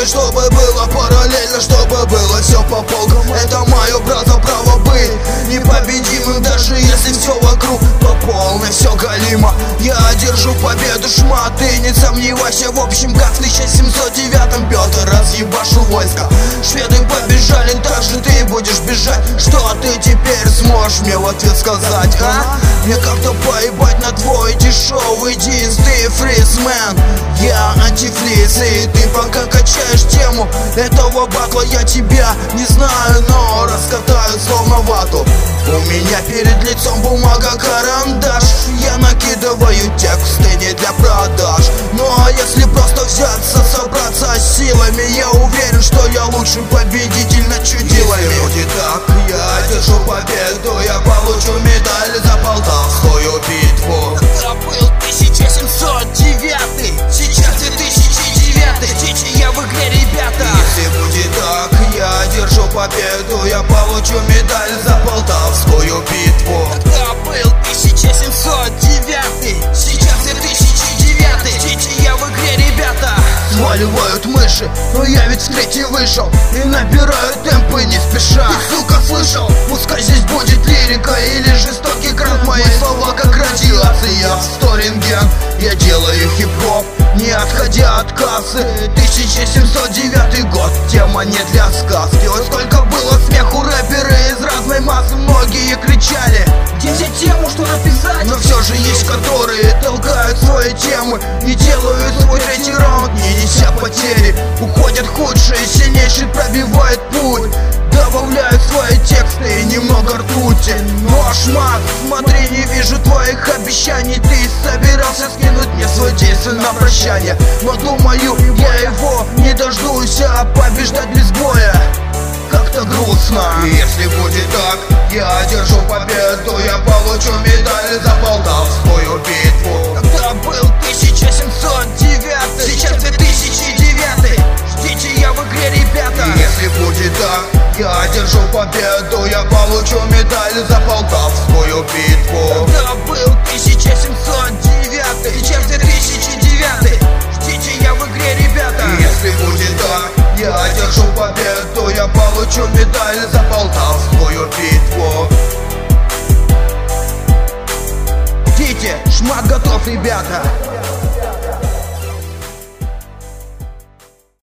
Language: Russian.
делай, чтобы было параллельно, чтобы было все по полкам. Это мое, брата, право быть непобедимым, даже если все вокруг по полной, все галимо. Я одержу победу, шмат, ты не сомневайся. В общем, как в 1709-м Петр разъебашил войско. Шведы побежали, так же ты будешь бежать. Что ты теперь сможешь мне в ответ сказать, а? Мне как-то поебать на твой дешевый диск. Ты фризмен, я антифриз, и ты пока качаешь тему этого батла. Я тебя не знаю, но раскатаю словно вату. У меня перед лицом бумага, карандаш. Я накидываю тексты не для продаж. Ну а если просто взяться, собраться силами, я уверен, что я лучший победитель над чудилами. Если будет так, я одержу победу. Я получу медаль за Полтавскую битву. Это был 1709, сейчас 2009. Ждите, я в игре, ребята. Если будет так, я одержу победу. Я получу медаль за Полтавскую битву. Это был 1709, сейчас 2009. Ждите, я в игре, ребята. Сваливают мыши, но я ведь с третьей вышел и набираю темпы не спеша. Ты, сука, слышал? Пускай здесь будет лирика или жестокий грант. Мои слова как радиация в сторинген. Я делаю хип-хоп, не отходя от кассы. 1709 год, тема не для сказки. Ой, сколько было смеху, рэперы из разной массы. Многие кричали: где взять тему, что написать? но все же есть, которые толкают свои темы и делают свой третий раунд, не неся потери. Уходят худшие, сильнейший пробивает путь, добавляют свои тексты и немного ртути. Ну а шмат, смотри, не вижу твоих обещаний. Ты собирался скинуть мне свой действо на прощание, но думаю, я его не дождусь, а побеждать без боя как-то грустно. И если будет так, я одержу победу. Я получу медаль за Полтавскую битву. Тогда был 1709, сейчас 2009. Ждите, я в игре, ребята. И если будет так, я одержу победу. Я получу медаль за Полтавскую битву. Тогда был 1709, сейчас 2009. Ждите, я в игре, ребята. И если будет так, я одержу победу. Я получу медаль за Полтавскую битву. Ждите, шмат готов, ребята.